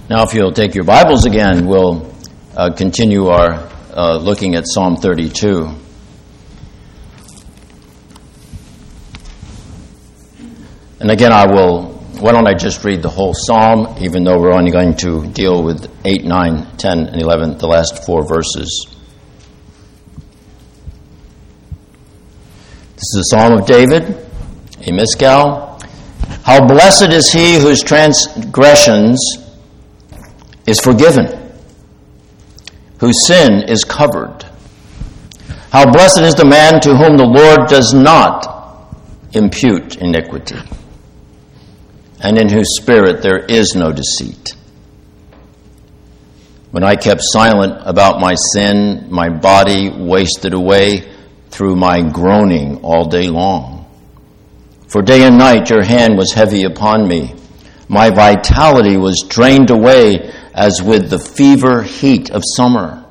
Now, if you'll take your Bibles again, we'll continue our looking at Psalm 32. And again, why don't I just read the whole Psalm, even though we're only going to deal with 8, 9, 10, and 11, the last 4 verses. This is the Psalm of David, a Miskal. How blessed is he whose transgressions is forgiven, whose sin is covered. How blessed is the man to whom the Lord does not impute iniquity, and in whose spirit there is no deceit. When I kept silent about my sin, my body wasted away through my groaning all day long. For day and night your hand was heavy upon me. My vitality was drained away as with the fever heat of summer.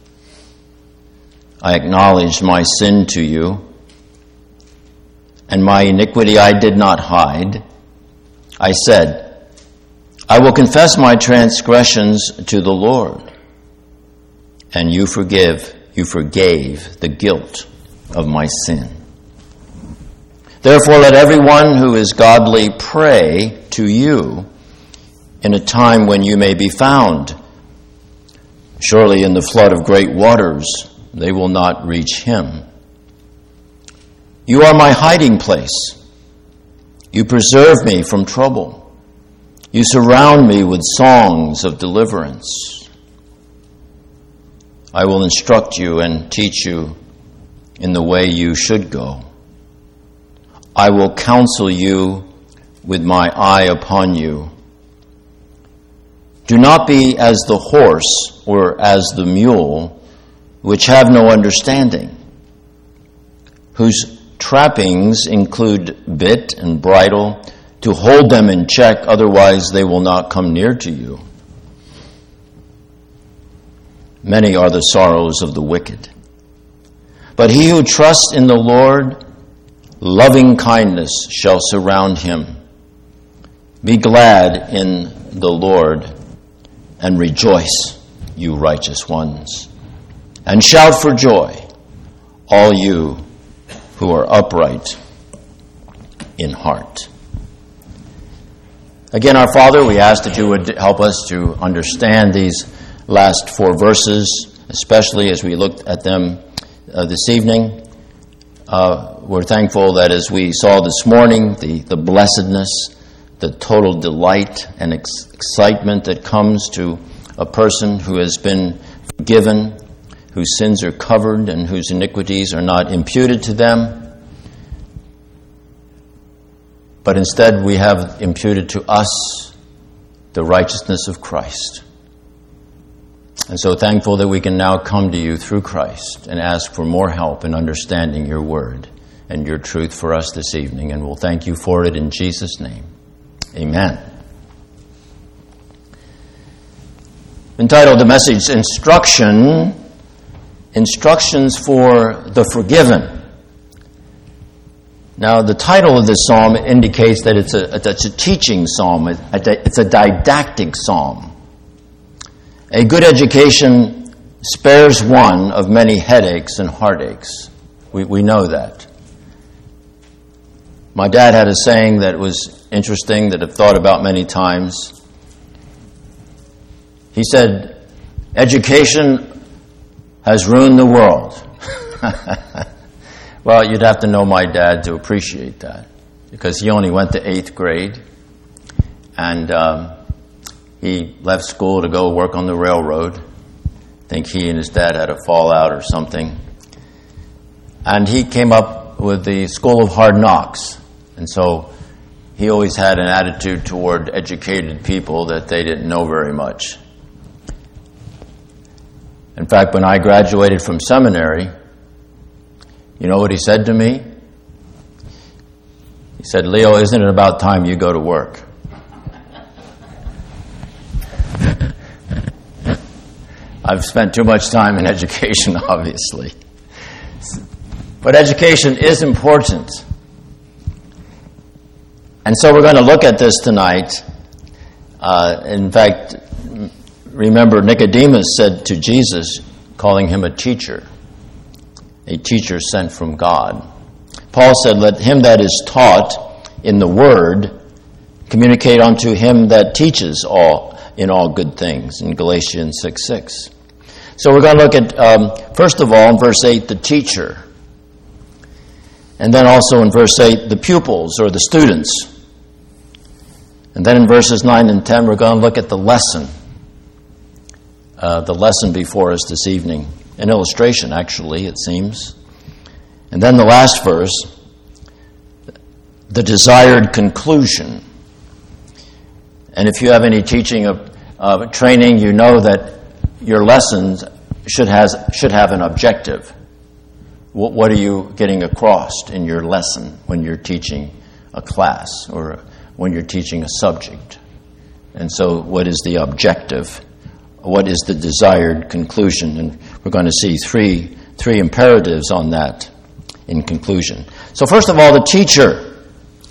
I acknowledged my sin to you, and my iniquity I did not hide. I said, I will confess my transgressions to the Lord, and you forgave the guilt of my sin. Therefore, let everyone who is godly pray to you in a time when you may be found. Surely in the flood of great waters they will not reach him. You are my hiding place. You preserve me from trouble. You surround me with songs of deliverance. I will instruct you and teach you in the way you should go. I will counsel you with my eye upon you. Do not be as the horse or as the mule, which have no understanding, whose trappings include bit and bridle, to hold them in check, otherwise they will not come near to you. Many are the sorrows of the wicked, but he who trusts in the Lord, loving kindness shall surround him. Be glad in the Lord and rejoice, you righteous ones, and shout for joy, all you who are upright in heart. Again, our Father, we ask that you would help us to understand these last 4 verses, especially as we looked at them this evening. We're thankful that as we saw this morning, the blessedness, the total delight and excitement that comes to a person who has been forgiven, whose sins are covered, and whose iniquities are not imputed to them. But instead we have imputed to us the righteousness of Christ. And so thankful that we can now come to you through Christ and ask for more help in understanding your word and your truth for us this evening. And we'll thank you for it in Jesus' name. Amen. Entitled the message, Instructions for the Forgiven. Now, the title of this psalm indicates that it's a teaching psalm. It's a didactic psalm. A good education spares one of many headaches and heartaches. We know that. My dad had a saying that was interesting that I've thought about many times. He said, education has ruined the world. Well, you'd have to know my dad to appreciate that, because he only went to 8th grade, and he left school to go work on the railroad. I think he and his dad had a fallout or something. And he came up with the School of Hard Knocks. And so he always had an attitude toward educated people that they didn't know very much. In fact, when I graduated from seminary, you know what he said to me? He said, Leo, isn't it about time you go to work? I've spent too much time in education, obviously. But education is important. And so we're going to look at this tonight. In fact, remember, Nicodemus said to Jesus, calling him a teacher sent from God. Paul said, let him that is taught in the word communicate unto him that teaches in all good things, in Galatians 6:6. So we're going to look at, first of all, in verse 8, the teacher. And then also in verse 8, the pupils, or the students. And then in verses 9 and 10, we're going to look at the lesson before us this evening. An illustration, actually, it seems. And then the last verse, the desired conclusion. And if you have any teaching of training, you know that your lessons should have an objective. What are you getting across in your lesson when you're teaching a class or when you're teaching a subject? And so what is the objective? What is the desired conclusion? And we're going to see three imperatives on that in conclusion. So first of all, the teacher.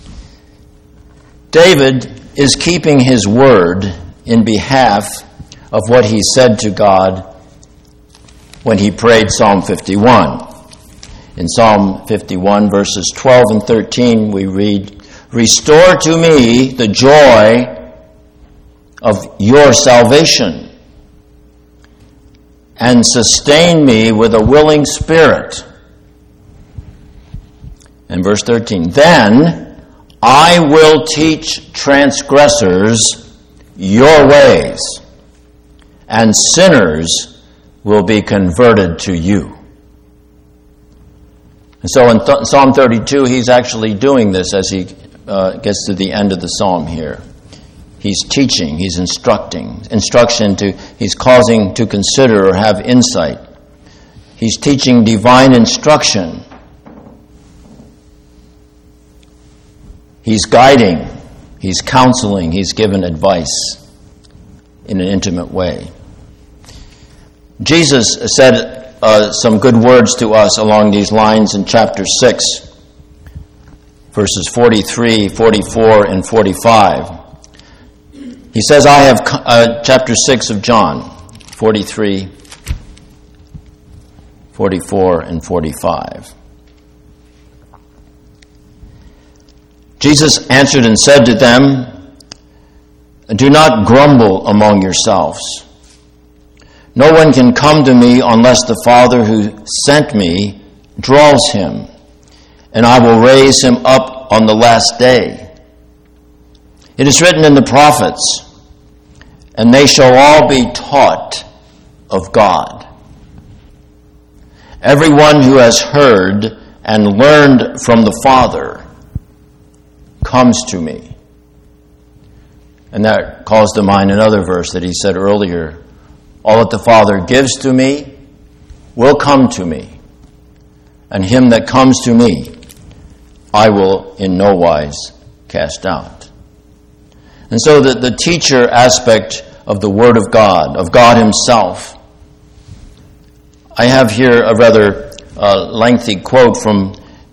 David is keeping his word in behalf of what he said to God when he prayed Psalm 51. In Psalm 51, verses 12 and 13, we read, "Restore to me the joy of your salvation, and sustain me with a willing spirit." And verse 13, "Then I will teach transgressors your ways, and sinners will be converted to you." And so in Psalm 32, he's actually doing this as he gets to the end of the psalm here. He's teaching, he's instructing. He's causing to consider or have insight. He's teaching divine instruction. He's guiding, he's counseling, he's given advice in an intimate way. Jesus said some good words to us along these lines in chapter 6, verses 43, 44, and 45. He says, I have, chapter 6 of John, 43, 44, and 45. Jesus answered and said to them, "Do not grumble among yourselves. No one can come to me unless the Father who sent me draws him, and I will raise him up on the last day. It is written in the prophets, and they shall all be taught of God. Everyone who has heard and learned from the Father comes to me." And that calls to mind another verse that he said earlier, "All that the Father gives to me will come to me, and him that comes to me I will in no wise cast out." And so the teacher aspect of the Word of God himself. I have here a rather lengthy quote from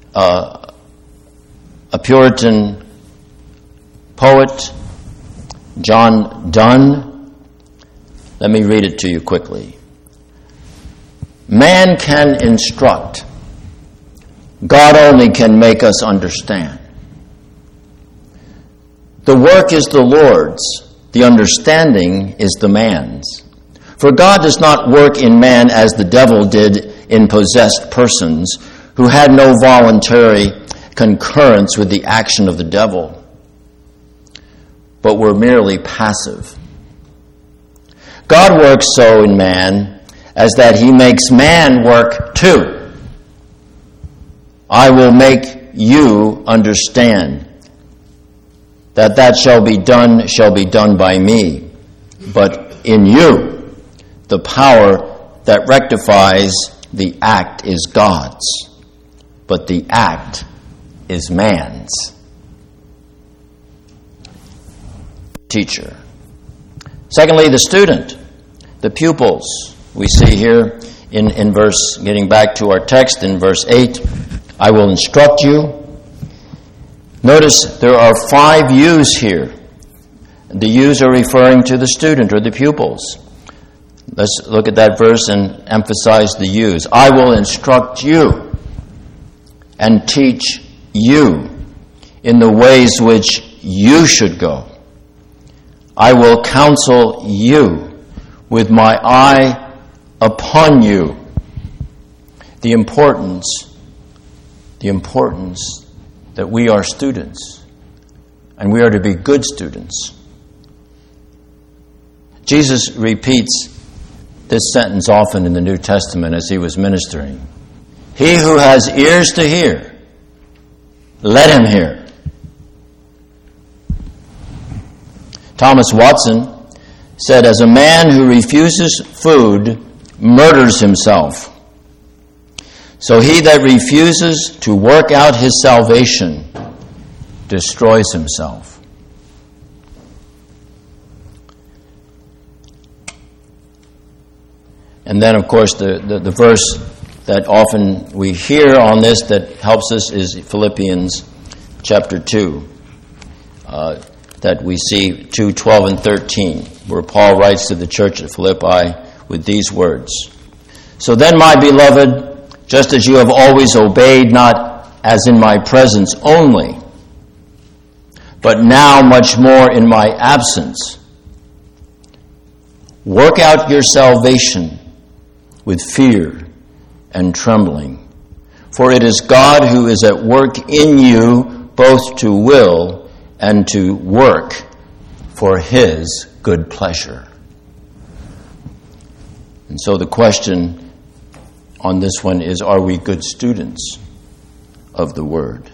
a Puritan poet, John Donne. Let me read it to you quickly. "Man can instruct. God only can make us understand. The work is the Lord's. The understanding is the man's. For God does not work in man as the devil did in possessed persons who had no voluntary concurrence with the action of the devil, but were merely passive. God works so in man as that he makes man work too. I will make you understand that shall be done by me. But in you, the power that rectifies the act is God's, but the act is man's." Teacher. Secondly, the student, the pupils. We see here in verse, getting back to our text in verse 8, "I will instruct you." Notice there are 5 yous here. The yous are referring to the student or the pupils. Let's look at that verse and emphasize the yous. I will instruct you and teach you in the ways which you should go. I will counsel you with my eye upon you. The importance that we are students, and we are to be good students. Jesus repeats this sentence often in the New Testament as he was ministering. He who has ears to hear, let him hear. Thomas Watson said, as a man who refuses food murders himself, so he that refuses to work out his salvation destroys himself. And then, of course, the verse that often we hear on this that helps us is Philippians chapter 2, that we see 2:12 and 13, where Paul writes to the church at Philippi with these words. So then, my beloved, just as you have always obeyed, not as in my presence only, but now much more in my absence, work out your salvation with fear and trembling. For it is God who is at work in you, both to will and to work for his good pleasure. And so the question on this one is, are we good students of the Word,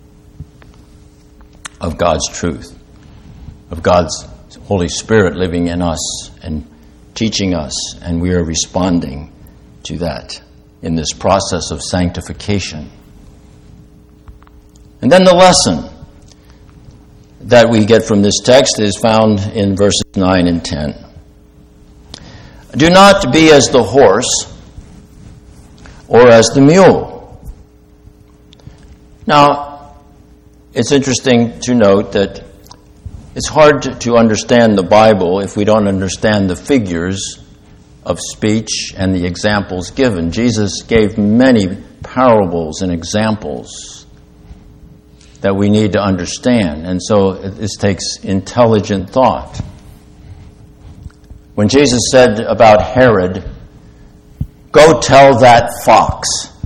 of God's truth, of God's Holy Spirit living in us and teaching us, and we are responding to that in this process of sanctification? And then the lesson that we get from this text is found in verses 9 and 10. Do not be as the horse or as the mule. Now, it's interesting to note that it's hard to understand the Bible if we don't understand the figures of speech and the examples given. Jesus gave many parables and examples that we need to understand, and so this takes intelligent thought. When Jesus said about Herod, "Go tell that fox,"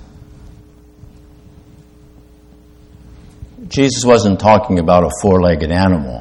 Jesus wasn't talking about a four-legged animal,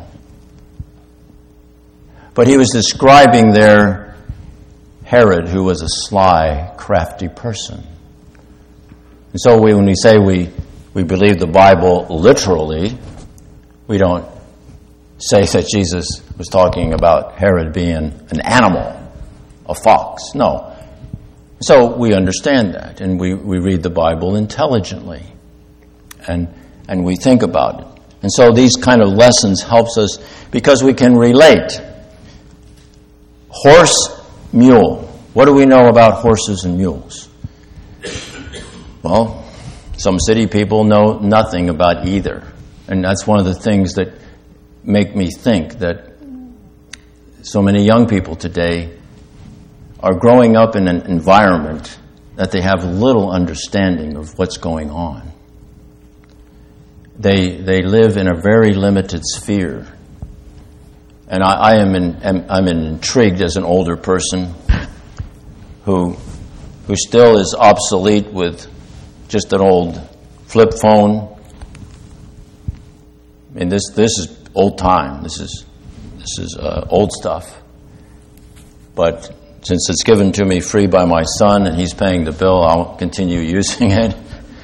but he was describing there Herod, who was a sly, crafty person. And so when we say we believe the Bible literally, we don't say that Jesus was talking about Herod being an animal, a fox. No. So we understand that, and we read the Bible intelligently, and we think about it. And so these kind of lessons helps us because we can relate. Horse, mule. What do we know about horses and mules? Well, some city people know nothing about either. And that's one of the things that make me think that so many young people today are growing up in an environment that they have little understanding of what's going on. They live in a very limited sphere. And I'm intrigued as an older person who still is obsolete with just an old flip phone. I mean, this is old time. This is old stuff. But since it's given to me free by my son and he's paying the bill, I'll continue using it.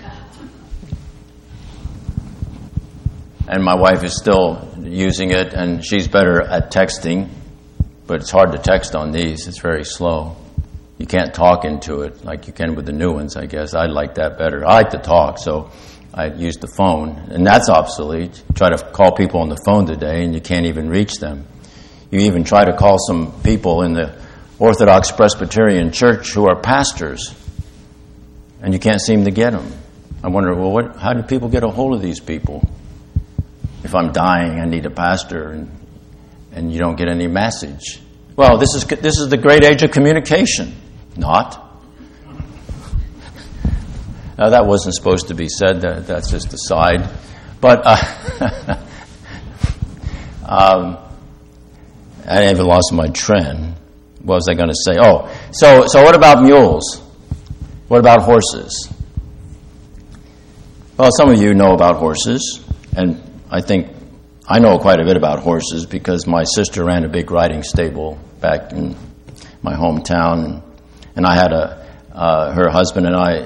And my wife is still using it, and she's better at texting, but it's hard to text on these. It's very slow. You can't talk into it like you can with the new ones, I guess. I like that better. I like to talk, so I use the phone, and that's obsolete. You try to call people on the phone today, and you can't even reach them. You even try to call some people in the Orthodox Presbyterian Church who are pastors, and you can't seem to get them. I wonder, well, how do people get a hold of these people? If I'm dying, I need a pastor, and you don't get any message. Well, this is the great age of communication. Not. Now, that wasn't supposed to be said. That's just a side. But I even lost my trend. What was I going to say? Oh, so what about mules? What about horses? Well, some of you know about horses, and I think I know quite a bit about horses because my sister ran a big riding stable back in my hometown, and I had her husband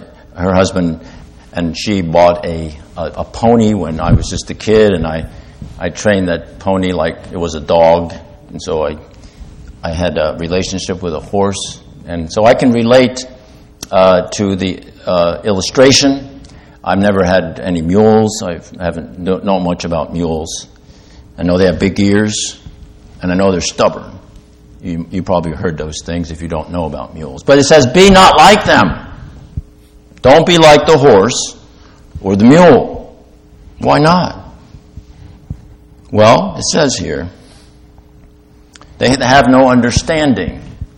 and she bought a pony when I was just a kid, and I trained that pony like it was a dog, and so I had a relationship with a horse, and so I can relate to the illustration. I've never had any mules. I haven't know much about mules. I know they have big ears, and I know they're stubborn. You probably heard those things if you don't know about mules. But it says, be not like them. Don't be like the horse or the mule. Why not? Well, it says here, they have no understanding.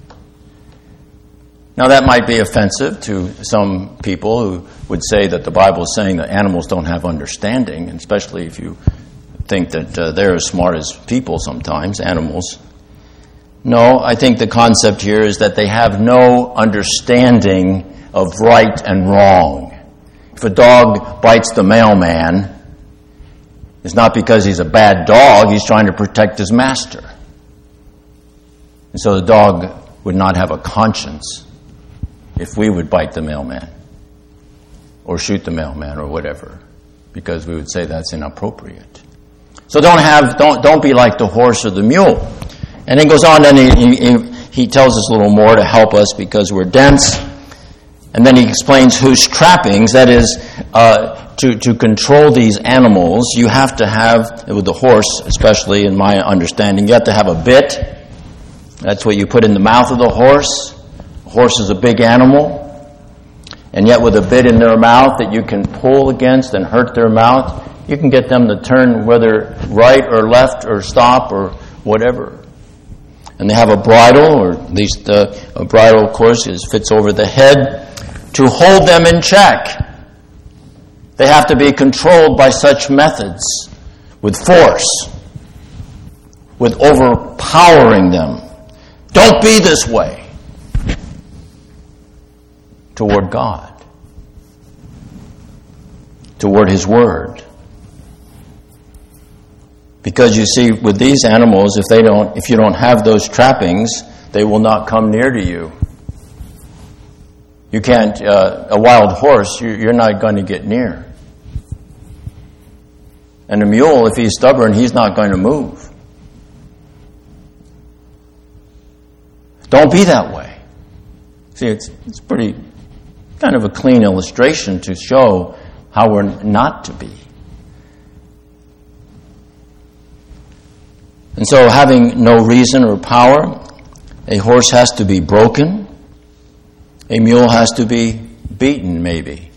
Now, that might be offensive to some people who would say that the Bible is saying that animals don't have understanding, especially if you think that they're as smart as people sometimes, animals. No, I think the concept here is that they have no understanding of right and wrong. If a dog bites the mailman, it's not because he's a bad dog, he's trying to protect his master. And so the dog would not have a conscience if we would bite the mailman or shoot the mailman or whatever, because we would say that's inappropriate. So don't be like the horse or the mule. And then goes on, and he tells us a little more to help us because we're dense. And then he explains whose trappings, that is, to control these animals, you have to have, with the horse especially in my understanding, you have to have a bit. That's what you put in the mouth of the horse. A horse is a big animal. And yet with a bit in their mouth that you can pull against and hurt their mouth, you can get them to turn whether right or left or stop or whatever. And they have a bridle, or at least a bridle, of course, fits over the head to hold them in check. They have to be controlled by such methods, with force, with overpowering them. Don't be this way toward God, toward His Word. Because you see, with these animals, if you don't have those trappings, they will not come near to you. You can't, a wild horse, you're not going to get near. And a mule, if he's stubborn, he's not going to move. Don't be that way. See, it's pretty kind of a clean illustration to show how we're not to be. And so, having no reason or power, a horse has to be broken. A mule has to be beaten, maybe.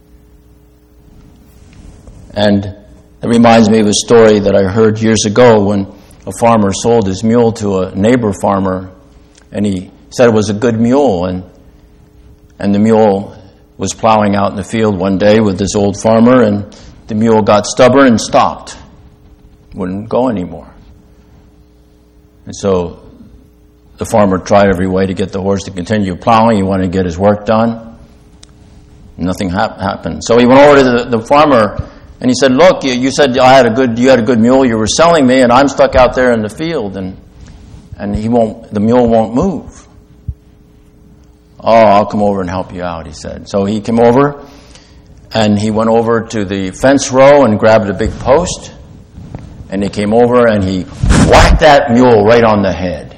And it reminds me of a story that I heard years ago when a farmer sold his mule to a neighbor farmer, and he said it was a good mule, and the mule was plowing out in the field one day with this old farmer, and the mule got stubborn and stopped. Wouldn't go anymore. And so the farmer tried every way to get the horse to continue plowing. He wanted to get his work done. Nothing happened. So he went over to the farmer and he said, "Look, you said you had a good mule. You were selling me, and I'm stuck out there in the field, and the mule won't move." "Oh, I'll come over and help you out," he said. So he came over, and he went over to the fence row and grabbed a big post, and he came over and he whacked that mule right on the head.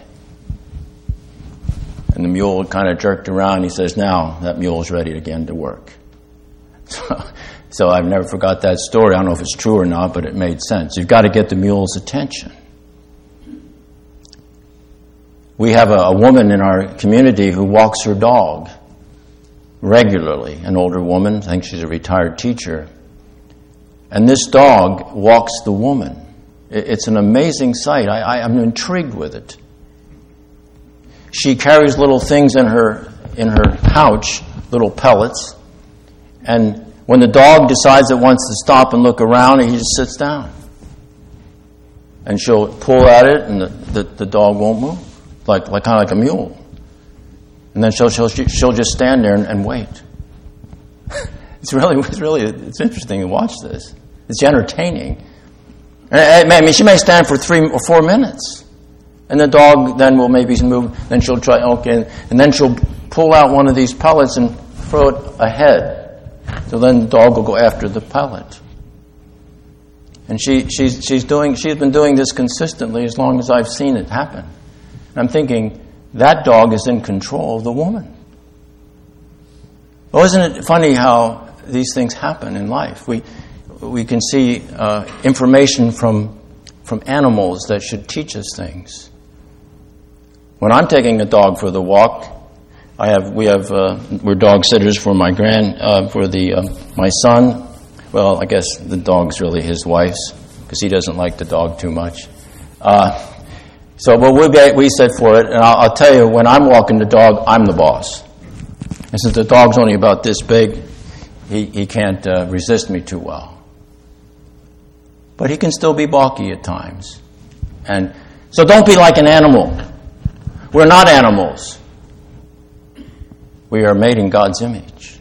And the mule kind of jerked around. He says, "Now that mule's ready again to work." So I've never forgot that story. I don't know if it's true or not, but it made sense. You've got to get the mule's attention. We have a woman in our community who walks her dog regularly, an older woman. I think she's a retired teacher. And this dog walks the woman. It's an amazing sight. I'm intrigued with it. she carries little things in her pouch, little pellets, and when the dog decides it wants to stop and look around, he just sits down. And she'll pull at it, and the dog won't move, kind of like a mule. And then she'll just stand there and wait. It's interesting to watch this. It's entertaining. She may stand for 3 or 4 minutes, and the dog then will maybe move. Then she'll try, and then she'll pull out one of these pellets and throw it ahead. So then the dog will go after the pellet. And she's been doing this consistently as long as I've seen it happen. And I'm thinking, that dog is in control of the woman. Well, isn't it funny how these things happen in life? We can see information from animals that should teach us things. When I'm taking a dog for the walk, we're dog sitters for my my son. Well, I guess the dog's really his wife's because he doesn't like the dog too much. But we sit for it, and I'll tell you, when I'm walking the dog, I'm the boss. And since the dog's only about this big, he can't resist me too well. But he can still be balky at times. And so don't be like an animal. We're not animals. We are made in God's image.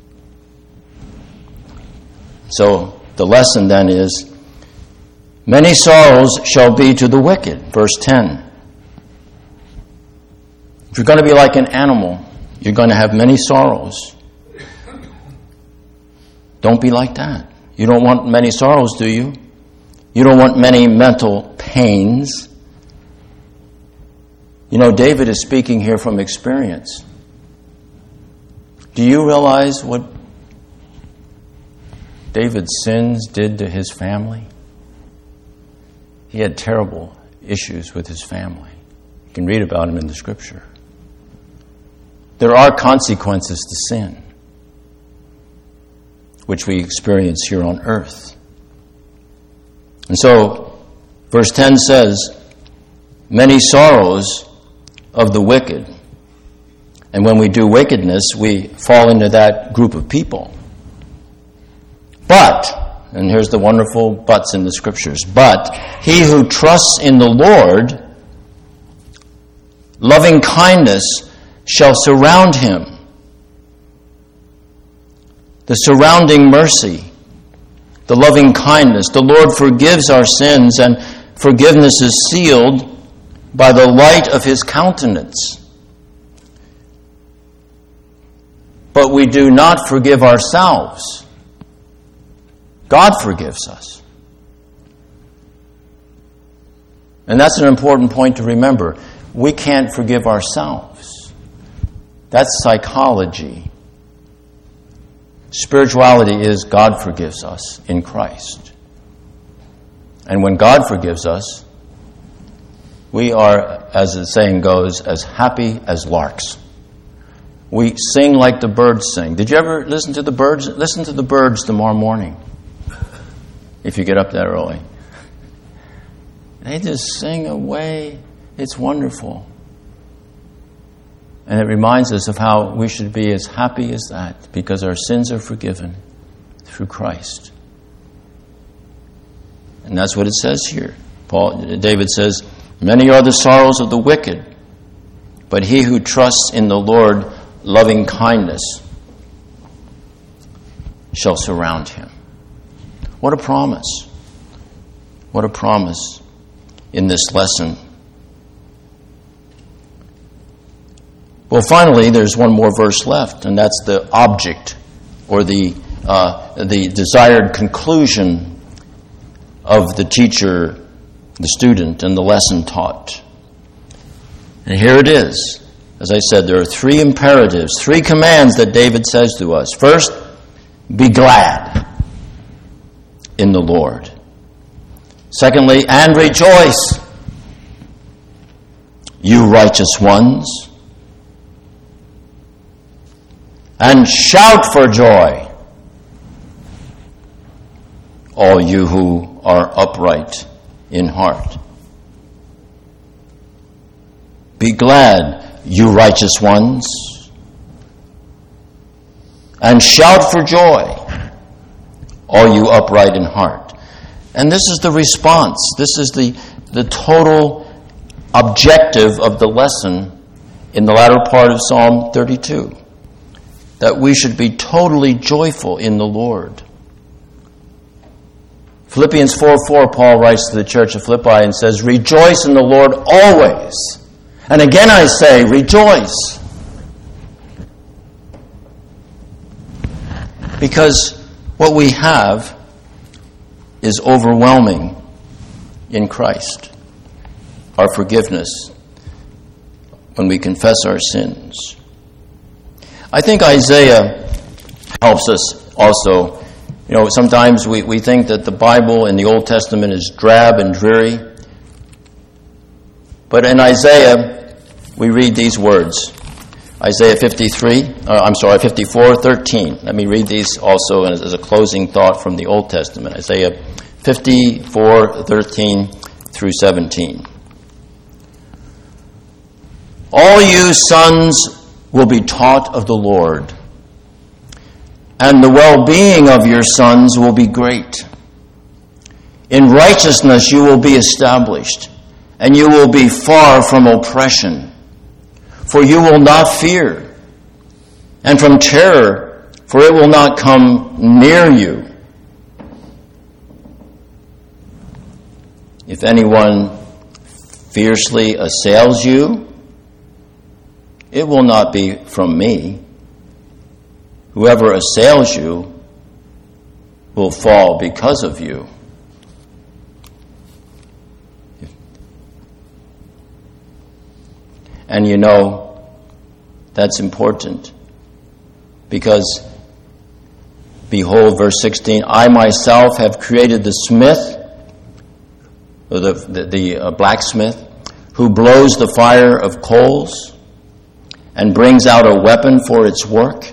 So the lesson then is, many sorrows shall be to the wicked. Verse 10. If you're going to be like an animal, you're going to have many sorrows. Don't be like that. You don't want many sorrows, do you? You don't want many mental pains. David is speaking here from experience. Do you realize what David's sins did to his family? He had terrible issues with his family. You can read about him in the Scripture. There are consequences to sin, which we experience here on earth. And so, verse 10 says, many sorrows of the wicked. And when we do wickedness, we fall into that group of people. But, and here's the wonderful buts in the Scriptures, but he who trusts in the Lord, loving kindness shall surround him. The surrounding mercy, the loving kindness. The Lord forgives our sins, and forgiveness is sealed by the light of his countenance. But we do not forgive ourselves. God forgives us. And that's an important point to remember. We can't forgive ourselves. That's psychology. Spirituality is God forgives us in Christ. And when God forgives us, we are, as the saying goes, as happy as larks. We sing like the birds sing. Did you ever listen to the birds? Listen to the birds tomorrow morning, if you get up that early. They just sing away. It's wonderful. And it reminds us of how we should be as happy as that, because our sins are forgiven through Christ. And that's what it says here. David says, many are the sorrows of the wicked, but he who trusts in the Lord, loving kindness shall surround him. What a promise. What a promise in this lesson. Well, finally, there's one more verse left, and that's the object or the desired conclusion of the teacher, the student, and the lesson taught. And here it is. As I said, there are 3 imperatives, 3 commands that David says to us. First, be glad in the Lord. Secondly, and rejoice, you righteous ones. And shout for joy, all you who are upright in heart. Be glad. you righteous ones, and shout for joy, all you upright in heart. And this is the response. This is the total objective of the lesson in the latter part of Psalm 32, that we should be totally joyful in the Lord. Philippians 4:4, Paul writes to the church of Philippi and says, rejoice in the Lord always. And again I say, rejoice. Because what we have is overwhelming in Christ. Our forgiveness when we confess our sins. I think Isaiah helps us also. You know, sometimes we think that the Bible in the Old Testament is drab and dreary. But in Isaiah, we read these words. Isaiah 54:13. Let me read these also as a closing thought from the Old Testament. Isaiah 54:13 through 17. All you sons will be taught of the Lord, and the well-being of your sons will be great. In righteousness you will be established, and you will be far from oppression. For you will not fear, and from terror, for it will not come near you. If anyone fiercely assails you, it will not be from me. Whoever assails you will fall because of you. And you know, that's important. Because, behold, verse 16, I myself have created the smith, or the blacksmith, who blows the fire of coals and brings out a weapon for its work.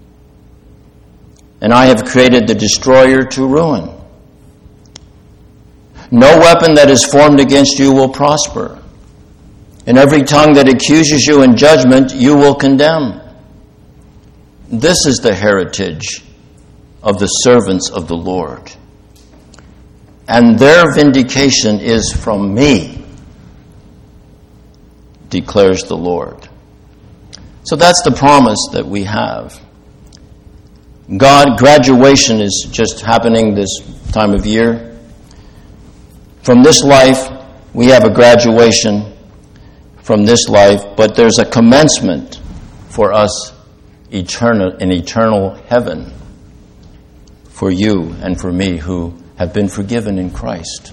And I have created the destroyer to ruin. No weapon that is formed against you will prosper. And every tongue that accuses you in judgment, you will condemn. This is the heritage of the servants of the Lord. And their vindication is from me, declares the Lord. So that's the promise that we have. Graduation is just happening this time of year. From this life, we have a graduation from this life, but there's a commencement for us in eternal heaven for you and for me who have been forgiven in Christ.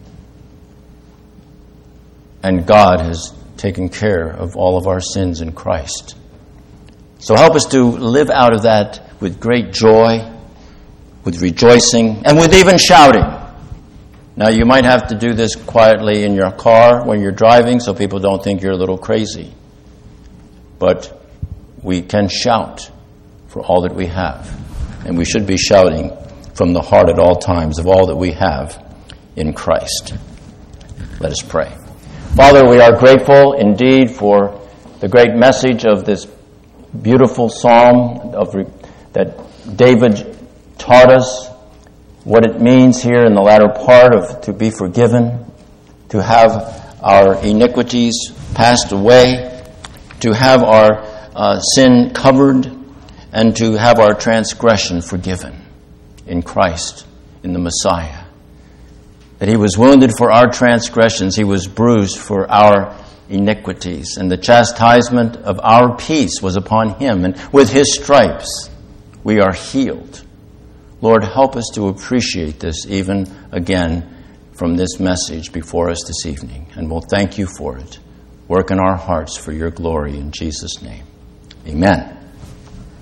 And God has taken care of all of our sins in Christ. So help us to live out of that with great joy, with rejoicing, and with even shouting. Now, you might have to do this quietly in your car when you're driving so people don't think you're a little crazy. But we can shout for all that we have. And we should be shouting from the heart at all times of all that we have in Christ. Let us pray. Father, we are grateful indeed for the great message of this beautiful psalm that David taught us, what it means here in the latter part of to be forgiven, to have our iniquities passed away, to have our sin covered, and to have our transgression forgiven in Christ, in the Messiah. That he was wounded for our transgressions, he was bruised for our iniquities, and the chastisement of our peace was upon him, and with his stripes we are healed. Lord, help us to appreciate this even again from this message before us this evening, and we'll thank you for it. Work in our hearts for your glory in Jesus' name. Amen.